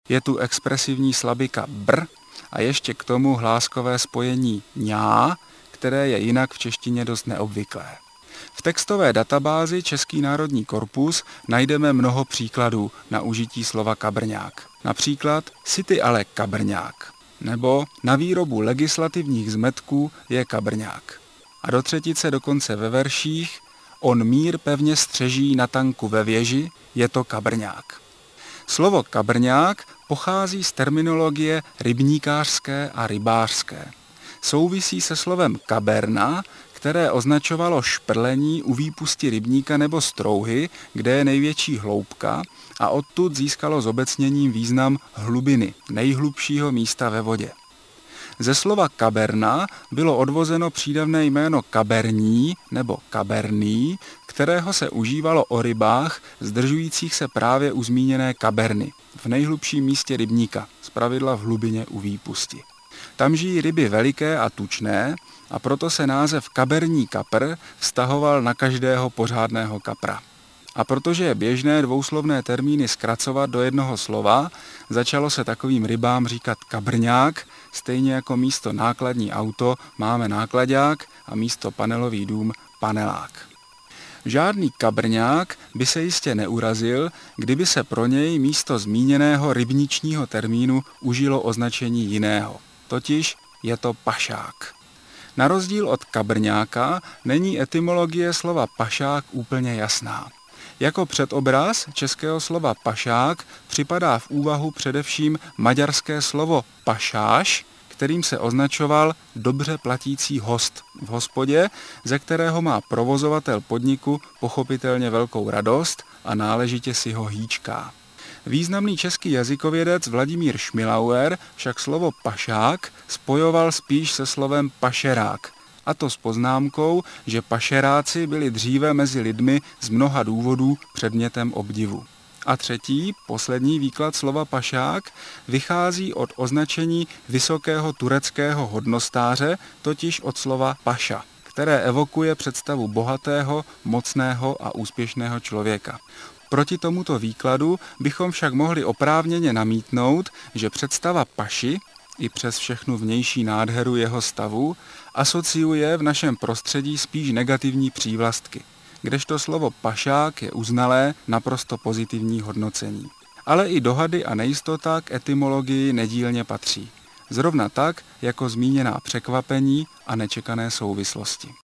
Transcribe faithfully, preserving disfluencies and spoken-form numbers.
Je tu expresivní slabika br a ještě k tomu hláskové spojení ňá, které je jinak v češtině dost neobvyklé. V textové databázi Český národní korpus najdeme mnoho příkladů na užití slova kabrňák. Například si ty ale kabrňák, nebo na výrobu legislativních zmetků je kabrňák. A do třetice dokonce ve verších on mír pevně střeží na tanku ve věži, je to kabrňák. Slovo kabrňák pochází z terminologie rybníkářské a rybářské. Souvisí se slovem kaberna, které označovalo šprlení u výpusti rybníka nebo strouhy, kde je největší hloubka, a odtud získalo zobecněním význam hlubiny, nejhlubšího místa ve vodě. Ze slova kaberna bylo odvozeno přídavné jméno kaberní nebo kaberný, kterého se užívalo o rybách zdržujících se právě u zmíněné kaberny, v nejhlubším místě rybníka, zpravidla v hlubině u výpusti. Tam žijí ryby veliké a tučné, a proto se název kaberní kapr vztahoval na každého pořádného kapra. A protože je běžné dvouslovné termíny zkracovat do jednoho slova, začalo se takovým rybám říkat kabrňák, stejně jako místo nákladní auto máme náklaďák a místo panelový dům panelák. Žádný kabrňák by se jistě neurazil, kdyby se pro něj místo zmíněného rybničního termínu užilo označení jiného, totiž je to pašák. Na rozdíl od kabrňáka není etymologie slova pašák úplně jasná. Jako předobraz českého slova pašák připadá v úvahu především maďarské slovo pašáš, kterým se označoval dobře platící host v hospodě, ze kterého má provozovatel podniku pochopitelně velkou radost a náležitě si ho hýčká. Významný český jazykovědec Vladimír Šmilauer však slovo pašák spojoval spíš se slovem pašerák, a to s poznámkou, že pašeráci byli dříve mezi lidmi z mnoha důvodů předmětem obdivu. A třetí, poslední výklad slova pašák vychází od označení vysokého tureckého hodnostáře, totiž od slova paša, které evokuje představu bohatého, mocného a úspěšného člověka. Proti tomuto výkladu bychom však mohli oprávněně namítnout, že představa paši, i přes všechnu vnější nádheru jeho stavu, asociuje v našem prostředí spíš negativní přívlastky, kdežto slovo pašák je uznalé, naprosto pozitivní hodnocení. Ale i dohady a nejistota k etymologii nedílně patří. Zrovna tak, jako zmíněná překvapení a nečekané souvislosti.